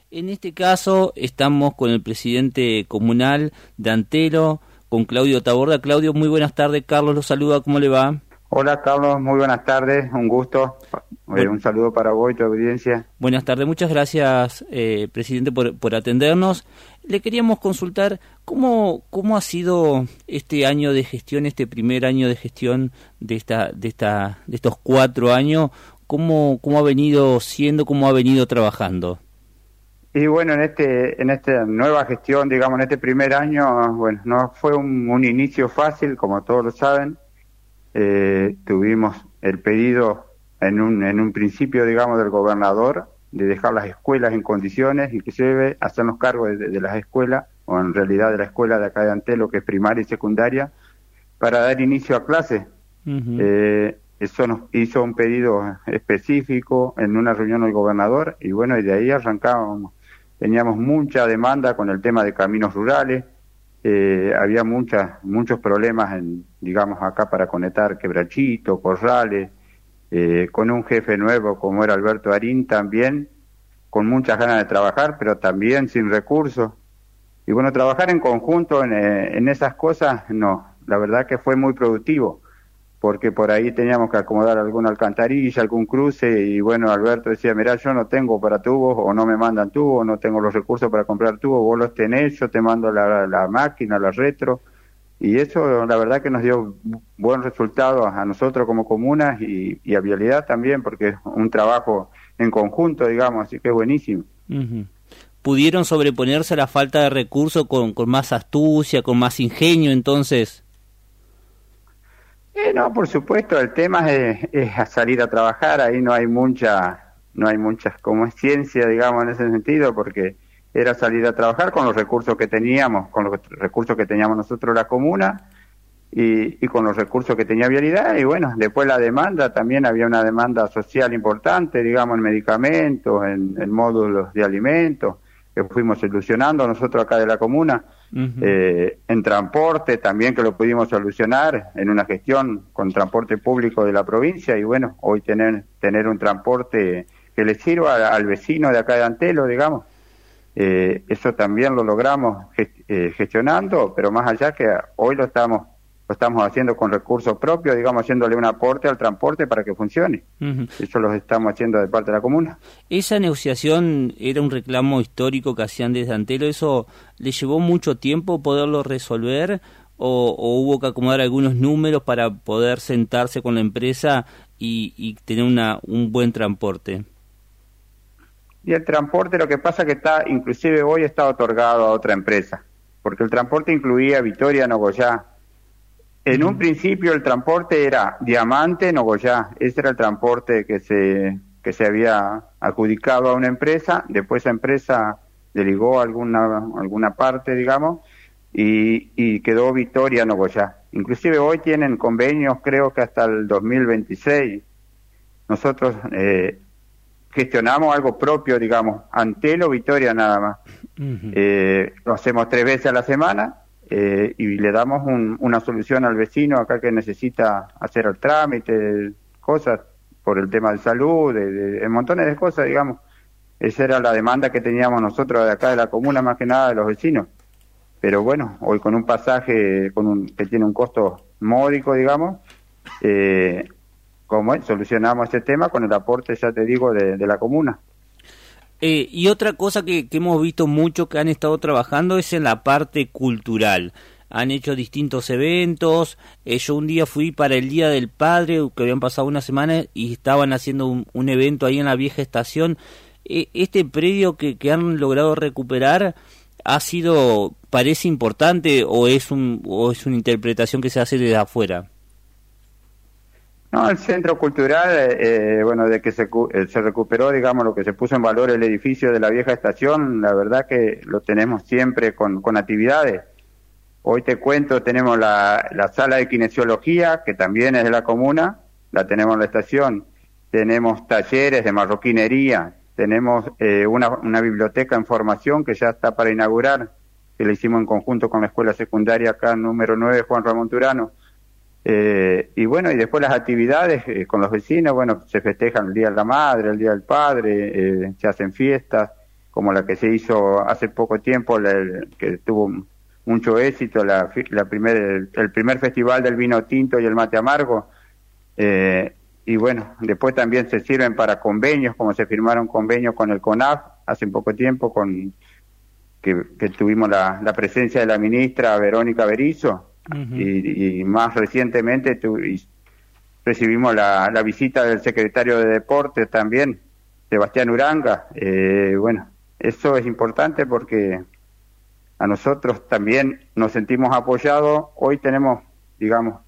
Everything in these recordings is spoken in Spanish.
En este caso estamos con el presidente comunal de Antelo, con Claudio Taborda. Claudio, muy buenas tardes. Carlos lo saluda, ¿cómo le va? Hola Carlos, muy buenas tardes, un gusto. Un saludo para vos y tu audiencia. Buenas tardes, muchas gracias, presidente, por atendernos. Le queríamos consultar cómo ha sido este año de gestión, este primer año de gestión de estos 4 años, cómo ha venido siendo, cómo ha venido trabajando. Y bueno, en esta nueva gestión, digamos, en este primer año, bueno, no fue un inicio fácil, como todos lo saben. Tuvimos el pedido en un principio, digamos, del gobernador de dejar las escuelas en condiciones y que se debe hacernos cargo de las escuelas, o en realidad de la escuela de acá de Antelo, que es primaria y secundaria, para dar inicio a clases. Eso nos hizo un pedido específico en una reunión del gobernador y bueno, y de ahí arrancábamos. Teníamos mucha demanda con el tema de caminos rurales. Había muchos problemas, digamos, acá para conectar Quebrachito, Corrales, con un jefe nuevo como era Alberto Arín también, con muchas ganas de trabajar, pero también sin recursos. Y bueno, trabajar en conjunto en esas cosas, no, la verdad que fue muy productivo, porque por ahí teníamos que acomodar alguna alcantarilla, algún cruce, y bueno, Alberto decía, mirá, yo no tengo para tubos, o no me mandan tubos, no tengo los recursos para comprar tubos, vos los tenés, yo te mando la máquina, la retro, y eso la verdad que nos dio buen resultado a nosotros como comunas y a Vialidad también, porque es un trabajo en conjunto, digamos, así que es buenísimo. ¿Pudieron sobreponerse a la falta de recursos con más astucia, con más ingenio entonces? No, por supuesto, el tema es a salir a trabajar, ahí no hay muchas como es ciencia, digamos, en ese sentido, porque era salir a trabajar con los recursos que teníamos, nosotros la comuna, y con los recursos que tenía Vialidad, y bueno, después la demanda, también había una demanda social importante, digamos, en medicamentos, en módulos de alimentos, que fuimos solucionando nosotros acá de la comuna. En transporte también, que lo pudimos solucionar en una gestión con transporte público de la provincia, y bueno, hoy tener un transporte que le sirva al vecino de acá de Antelo, digamos, eso también lo logramos gestionando, pero más allá que hoy lo estamos haciendo con recursos propios, digamos, haciéndole un aporte al transporte para que funcione. Eso lo estamos haciendo de parte de la comuna. ¿Esa negociación era un reclamo histórico que hacían desde Antelo? ¿Eso le llevó mucho tiempo poderlo resolver o hubo que acomodar algunos números para poder sentarse con la empresa y tener un buen transporte? Y el transporte, lo que pasa que inclusive hoy está otorgado a otra empresa, porque el transporte incluía Vitoria-Nogoyá. En un principio el transporte era Diamante-Nogoyá, ese era el transporte que se había adjudicado a una empresa, después esa empresa delegó alguna parte, digamos, y quedó Vitoria-Nogoyá. Inclusive hoy tienen convenios, creo que hasta el 2026. Nosotros gestionamos algo propio, digamos, Antelo, Vitoria nada más. Lo hacemos 3 veces a la semana. Y le damos una solución al vecino acá que necesita hacer el trámite, cosas por el tema de salud, de montones de cosas, digamos. Esa era la demanda que teníamos nosotros de acá de la comuna, más que nada de los vecinos. Pero bueno, hoy con un pasaje que tiene un costo módico, digamos, solucionamos ese tema con el aporte, ya te digo, de la comuna. Y otra cosa que hemos visto mucho que han estado trabajando es en la parte cultural. Han hecho distintos eventos. Yo un día fui para el Día del Padre, que habían pasado una semana, y estaban haciendo un evento ahí en la vieja estación. Este predio que han logrado recuperar parece importante o es una interpretación que se hace desde afuera. No, el centro cultural, de que se recuperó, digamos, lo que se puso en valor el edificio de la vieja estación, la verdad que lo tenemos siempre con actividades. Hoy te cuento, tenemos la sala de kinesiología, que también es de la comuna, la tenemos en la estación. Tenemos talleres de marroquinería, tenemos una biblioteca en formación que ya está para inaugurar, que la hicimos en conjunto con la escuela secundaria acá, número 9, Juan Ramón Turano. Y bueno, y después las actividades con los vecinos, bueno, se festejan el Día de la Madre, el Día del Padre, se hacen fiestas, como la que se hizo hace poco tiempo, que tuvo mucho éxito, el primer festival del vino tinto y el mate amargo. Y bueno, después también se sirven para convenios, como se firmaron convenios con el CONAF hace poco tiempo, que tuvimos la presencia de la ministra Verónica Berizo, y más recientemente recibimos la visita del secretario de Deportes también, Sebastián Uranga. Bueno, eso es importante porque a nosotros también nos sentimos apoyados. Hoy tenemos, digamos,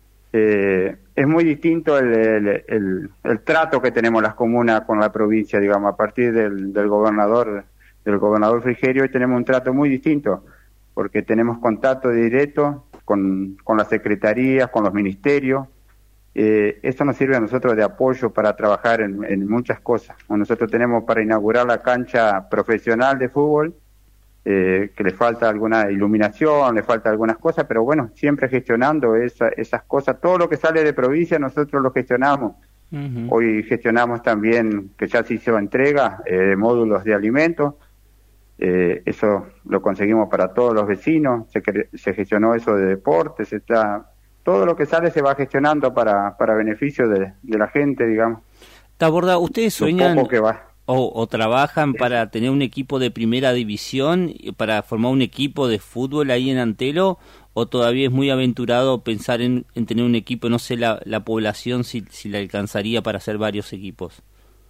es muy distinto el trato que tenemos las comunas con la provincia, digamos, a partir del gobernador Frigerio. Hoy tenemos un trato muy distinto, porque tenemos contacto directo con las secretarías, con los ministerios. Esto nos sirve a nosotros de apoyo para trabajar en muchas cosas. Nosotros tenemos para inaugurar la cancha profesional de fútbol, que le falta alguna iluminación, le falta algunas cosas, pero bueno, siempre gestionando esas cosas. Todo lo que sale de provincia nosotros lo gestionamos. Hoy gestionamos también, que ya se hizo entrega de módulos de alimentos. Eso lo conseguimos para todos los vecinos. Se gestionó eso de deportes. Todo lo que sale se va gestionando para beneficio de la gente, digamos. Taborda, ¿ustedes sueñan poco que va. o trabajan para tener un equipo de primera división, para formar un equipo de fútbol ahí en Antelo, o todavía es muy aventurado pensar en tener un equipo? No sé la población si le alcanzaría para hacer varios equipos.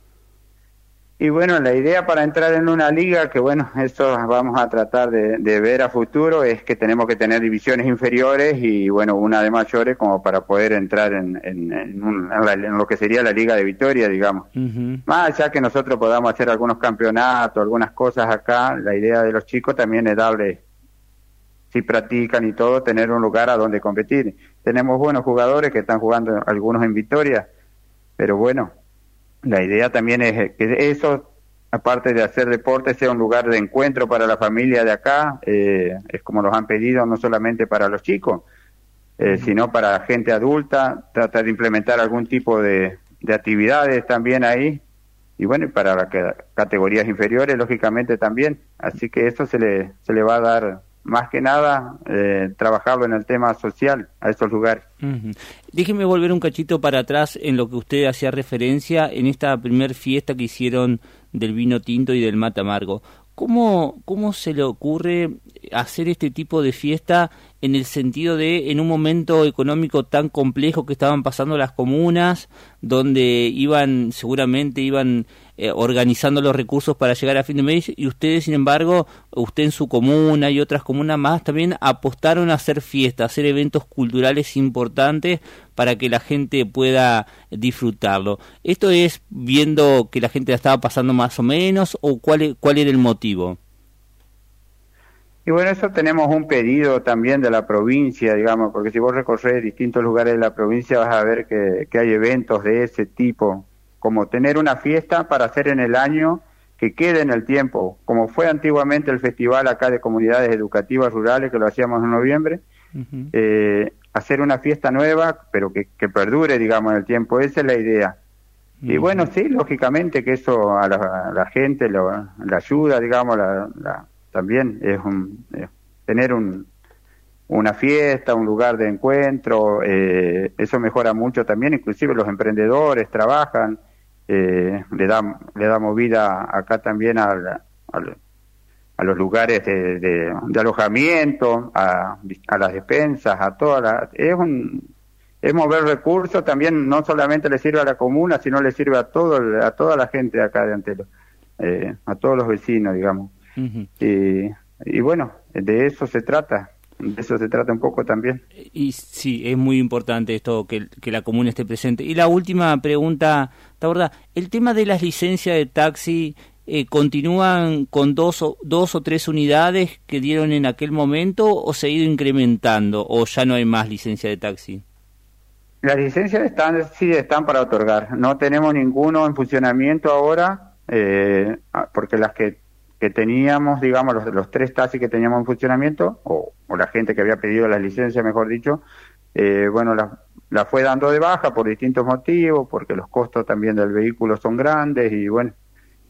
Y bueno, la idea para entrar en una liga, que bueno, eso vamos a tratar de ver a futuro, es que tenemos que tener divisiones inferiores y bueno, una de mayores, como para poder entrar en lo que sería la Liga de Victoria, digamos. Más allá que nosotros podamos hacer algunos campeonatos, algunas cosas acá, la idea de los chicos también es darle, si practican y todo, tener un lugar a donde competir. Tenemos buenos jugadores que están jugando algunos en Victoria, pero bueno, la idea también es que eso, aparte de hacer deporte, sea un lugar de encuentro para la familia de acá. Es como nos han pedido, no solamente para los chicos, sino para gente adulta, tratar de implementar algún tipo de actividades también ahí. Y bueno, y para las categorías inferiores, lógicamente también. Así que eso se le va a dar, más que nada, trabajarlo en el tema social a estos lugares. Déjeme volver un cachito para atrás en lo que usted hacía referencia en esta primer fiesta que hicieron del vino tinto y del mate amargo. ¿Cómo se le ocurre hacer este tipo de fiesta en el sentido de, en un momento económico tan complejo que estaban pasando las comunas, donde seguramente iban organizando los recursos para llegar a fin de mes, y ustedes, sin embargo, usted en su comuna y otras comunas más, también apostaron a hacer fiestas, a hacer eventos culturales importantes para que la gente pueda disfrutarlo? ¿Esto es viendo que la gente la estaba pasando más o menos, o cuál era el motivo? Y bueno, eso tenemos un pedido también de la provincia, digamos, porque si vos recorres distintos lugares de la provincia vas a ver que hay eventos de ese tipo, como tener una fiesta para hacer en el año que quede en el tiempo, como fue antiguamente el festival acá de comunidades educativas rurales, que lo hacíamos en noviembre. Hacer una fiesta nueva, pero que perdure, digamos, en el tiempo. Esa es la idea. Y bueno, sí, lógicamente que eso a la gente la ayuda, digamos, también es tener una fiesta, un lugar de encuentro. Eso mejora mucho también, inclusive los emprendedores trabajan, le damos vida acá también a los lugares de alojamiento, a las despensas, a todas es mover recursos. También no solamente le sirve a la comuna, sino le sirve a toda la gente de acá de Antelo, a todos los vecinos, digamos. Y bueno, de eso se trata un poco también. Y sí, es muy importante esto, que la comuna esté presente. Y la última pregunta, Taborda, el tema de las licencias de taxi, ¿continúan con dos o tres unidades que dieron en aquel momento, o se ha ido incrementando, o ya no hay más licencia de taxi? Las licencias están para otorgar. No tenemos ninguno en funcionamiento ahora, porque las que teníamos, digamos, los tres taxis que teníamos en funcionamiento, o la gente que había pedido las licencias, mejor dicho, bueno, la fue dando de baja por distintos motivos, porque los costos también del vehículo son grandes, y bueno,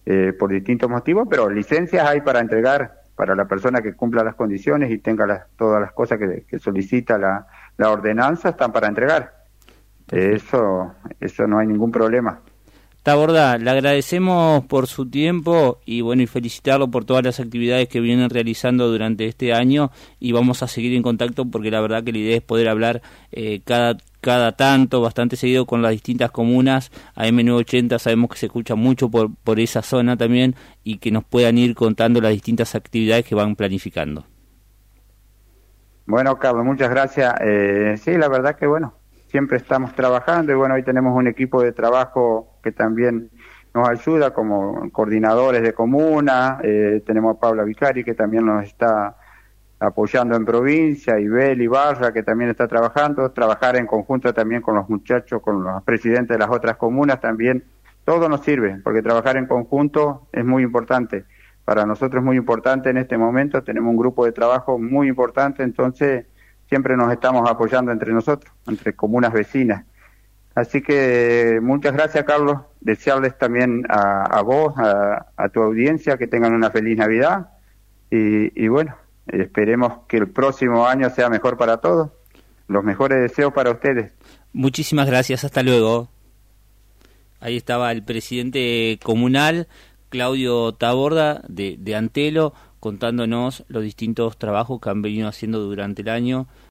por distintos motivos, pero licencias hay para entregar para la persona que cumpla las condiciones y tenga todas las cosas que solicita la ordenanza, están para entregar. Eso no hay ningún problema. Taborda, le agradecemos por su tiempo y bueno, y felicitarlo por todas las actividades que vienen realizando durante este año, y vamos a seguir en contacto porque la verdad que la idea es poder hablar cada tanto, bastante seguido, con las distintas comunas. AM980 sabemos que se escucha mucho por esa zona también, y que nos puedan ir contando las distintas actividades que van planificando. Bueno, Carlos, muchas gracias. Sí, la verdad que bueno, siempre estamos trabajando, y bueno, hoy tenemos un equipo de trabajo que también nos ayuda como coordinadores de comuna. Tenemos a Paula Vicari, que también nos está apoyando en provincia, y Bel Ibarra, que también está trabajando. Trabajar en conjunto también con los muchachos, con los presidentes de las otras comunas también, todo nos sirve, porque trabajar en conjunto es muy importante. Para nosotros es muy importante en este momento, tenemos un grupo de trabajo muy importante, entonces siempre nos estamos apoyando entre nosotros, entre comunas vecinas. Así que muchas gracias, Carlos. Desearles también a vos, a tu audiencia, que tengan una feliz Navidad. Y bueno, esperemos que el próximo año sea mejor para todos. Los mejores deseos para ustedes. Muchísimas gracias, hasta luego. Ahí estaba el presidente comunal, Claudio Taborda, de Antelo, contándonos los distintos trabajos que han venido haciendo durante el año.